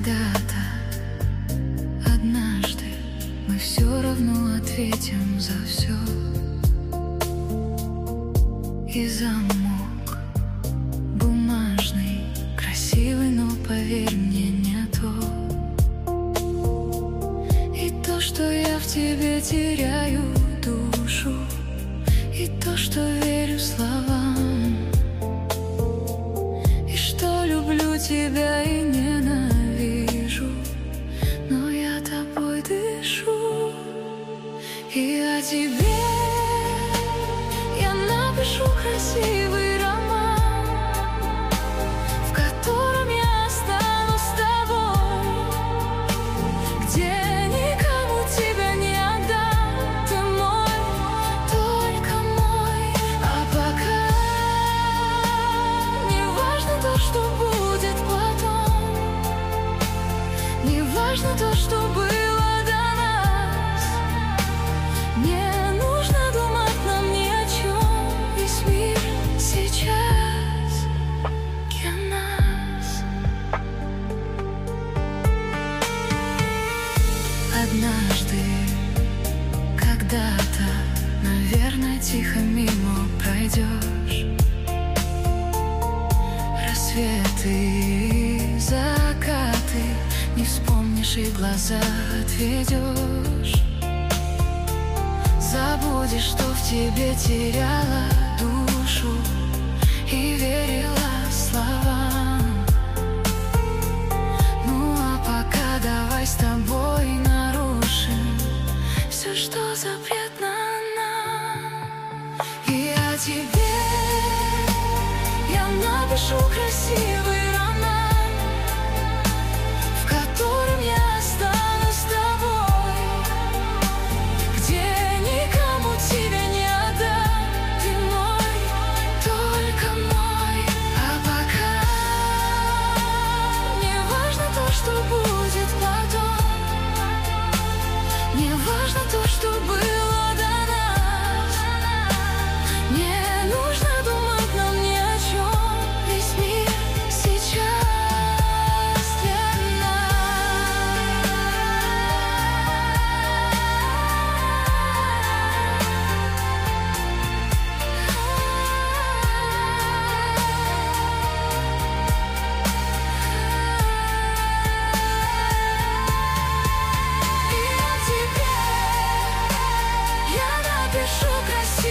Когда-то, однажды мы все равно ответим за все. И замок бумажный, красивый, но поверь мне, не то. И то, что я в тебе теряю душу, и то, что верю словам, и что люблю тебя и ненавижу, но я тобой дышу. И о тебе я напишу красивый роман, в котором я останусь с тобой, где никому тебя не отдам. Ты мой, только мой. А пока не важно то, что будет потом, не важно то, что было до нас. Не нужно думать нам ни о чем, весь мир сейчас для нас. Однажды, когда-то, наверное, тихо мимо пройдешь. Рассветы, закаты не вспомнишь и глаза отведешь. Забудешь, что в тебе теряла душу и верила словам. Ну а пока давай с тобой нарушим все, что запретно нам. И о тебе я напишу красивый роман, в котором я останусь с тобой, где никому тебя не отдам. Ты мой, только мой. А пока не важно то, что будет потом, не важно то, что было до нас. Не нужно думать нам ни о чем, весь мир сейчас для нас. И о тебе я напишу красиво.